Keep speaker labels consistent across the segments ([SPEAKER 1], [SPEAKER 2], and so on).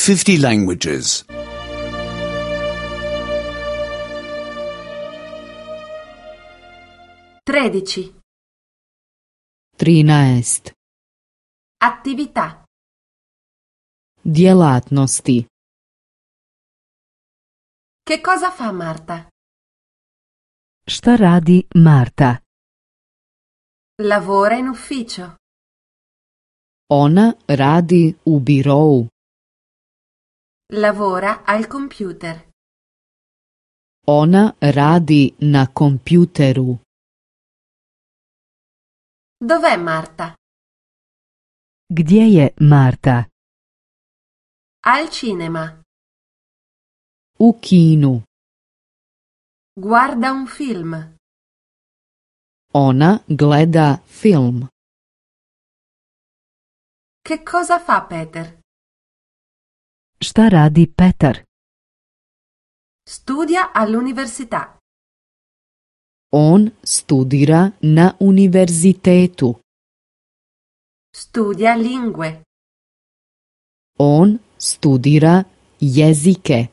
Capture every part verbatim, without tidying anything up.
[SPEAKER 1] fifty languages.
[SPEAKER 2] tredici.
[SPEAKER 3] trinaest.
[SPEAKER 2] Attività.
[SPEAKER 3] Djelatnosti.
[SPEAKER 2] Che cosa fa Marta?
[SPEAKER 3] Šta radi Marta?
[SPEAKER 2] Lavora in ufficio.
[SPEAKER 3] Ona radi u birou.
[SPEAKER 2] Lavora al computer.
[SPEAKER 3] Ona radi na kompjuteru.
[SPEAKER 2] Dov'è Marta?
[SPEAKER 3] Gdje je Marta?
[SPEAKER 2] Al cinema.
[SPEAKER 3] U kinu.
[SPEAKER 2] Guarda un film.
[SPEAKER 3] Ona gleda film.
[SPEAKER 2] Che cosa fa Peter?
[SPEAKER 3] Šta radi Petar?
[SPEAKER 2] Studia all'università.
[SPEAKER 3] On studira na univerzitetu.
[SPEAKER 2] Studia lingue.
[SPEAKER 3] On studira jezike.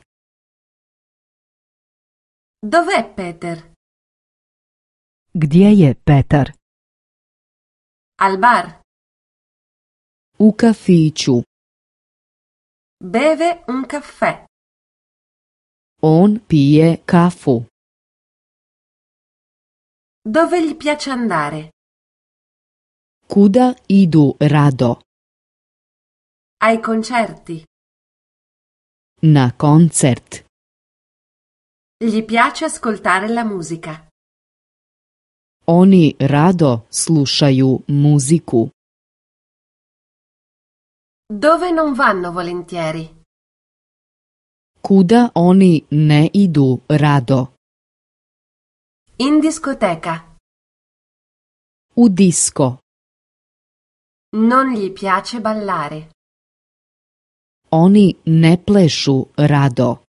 [SPEAKER 2] Dov'è Peter?
[SPEAKER 3] Gdje je Petar?
[SPEAKER 2] Al bar.
[SPEAKER 3] U kafiću.
[SPEAKER 2] Beve un caffè.
[SPEAKER 3] On pije kafu.
[SPEAKER 2] Dove gli piace andare?
[SPEAKER 3] Kuda idu rado?
[SPEAKER 2] Ai concerti.
[SPEAKER 3] Na koncert.
[SPEAKER 2] Gli piace ascoltare la musica.
[SPEAKER 3] Oni rado slušaju muziku.
[SPEAKER 2] Dove non vanno volentieri?
[SPEAKER 3] Kuda oni ne idu rado?
[SPEAKER 2] In discoteca.
[SPEAKER 3] U disko.
[SPEAKER 2] Non gli piace ballare.
[SPEAKER 3] Oni ne plešu rado.